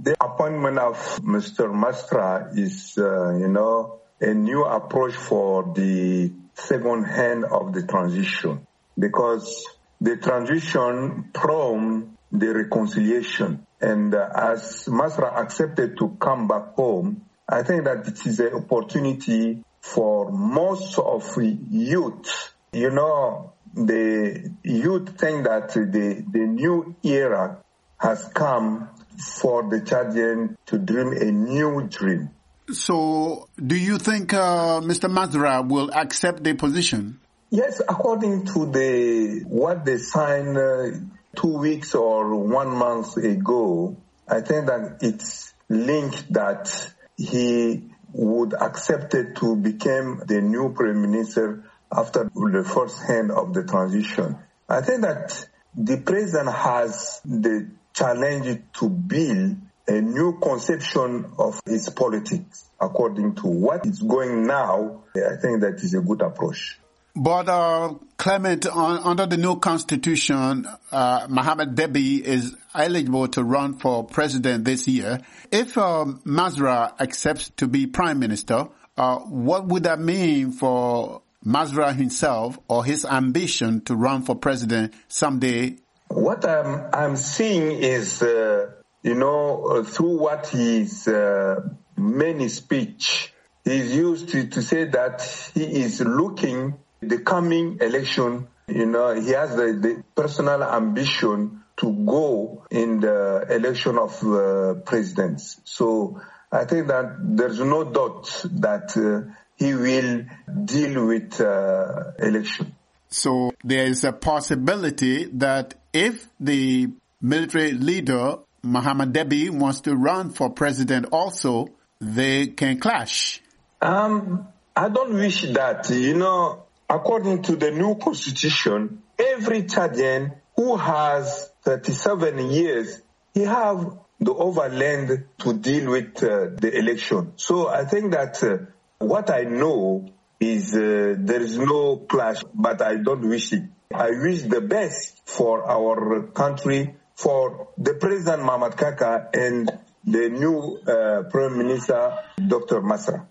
The appointment of Mr. Masra is, a new approach for the second hand of the transition, because the transition prompted the reconciliation. And as Masra accepted to come back home, I think that it is an opportunity for most of the youth. The youth think that the new era has come for the Chadian to dream a new dream. So, do you think Mr. Masra will accept the position? Yes, according to what they signed 2 weeks or 1 month ago, I think that it's linked that he would accept it to become the new Prime Minister after the first hand of the transition. I think that the President has the challenge to build a new conception of his politics according to what is going now. I think that is a good approach. But Clement, under the new constitution, Mohamed Deby is eligible to run for president this year. If Masra accepts to be prime minister, what would that mean for Masra himself or his ambition to run for president someday? What I'm seeing is, through what his many speech, he's used to say that he is looking the coming election. He has the personal ambition to go in the election of presidents. So I think that there's no doubt that he will deal with election. So there is a possibility that if the military leader, Mohamed Deby, wants to run for president also, they can clash. I don't wish that. According to the new constitution, every Chadian who has 37 years, he have the overland to deal with the election. So I think that what I know is there is no clash, but I don't wish it. I wish the best for our country, for the President Mohamed Kaka and the new Prime Minister, Dr. Masra.